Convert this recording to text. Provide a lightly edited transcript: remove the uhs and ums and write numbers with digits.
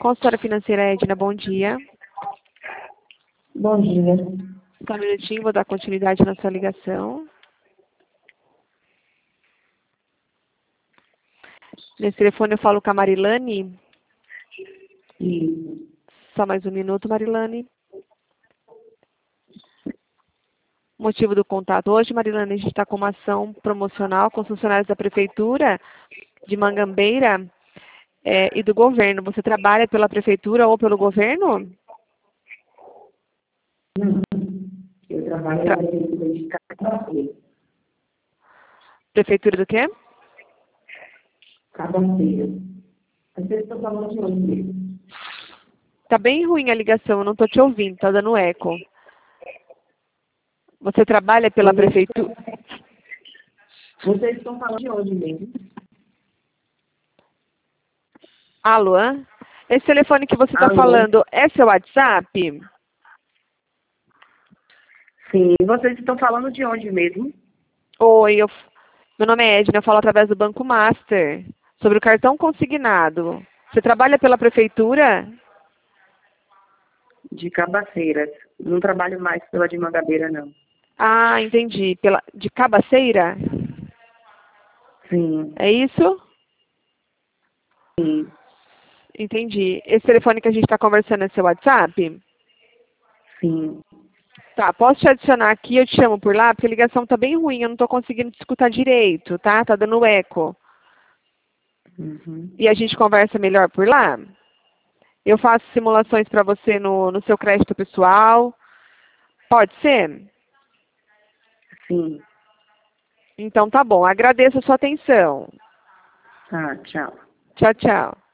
Consultora financeira Edna, bom dia. Bom dia. Só um minutinho, vou dar continuidade na sua ligação. Nesse telefone eu falo com a Marilane. Isso. Só mais um minuto, Marilane. Motivo do contato hoje, Marilane, a gente está com uma ação promocional com os funcionários da Prefeitura de Mangambeira e do governo. Você trabalha pela Prefeitura ou pelo governo? Não. Eu trabalho na Prefeitura de Cabaceira. Prefeitura do quê? Cabaceira. Vocês estão falando de onde mesmo? Tá bem ruim a ligação, eu não estou te ouvindo, tá dando eco. Você trabalha pela Prefeitura? Vocês estão falando de onde mesmo? Alô? Esse telefone que você está falando é seu WhatsApp? Sim. Vocês estão falando de onde mesmo? Oi, meu nome é Edna, eu falo através do Banco Master, sobre o cartão consignado. Você trabalha pela Prefeitura? De Cabaceiras. Não trabalho mais pela de Mangabeira, não. Ah, entendi. De Cabaceira? Sim. É isso? Sim. Entendi. Esse telefone que a gente está conversando é seu WhatsApp? Sim. Tá, posso te adicionar aqui, eu te chamo por lá, porque a ligação está bem ruim, eu não estou conseguindo te escutar direito, tá? Tá dando eco. Uhum. E a gente conversa melhor por lá? Eu faço simulações para você no seu crédito pessoal. Pode ser? Sim. Então tá bom. Agradeço a sua atenção. Tá, tchau. Tchau, tchau.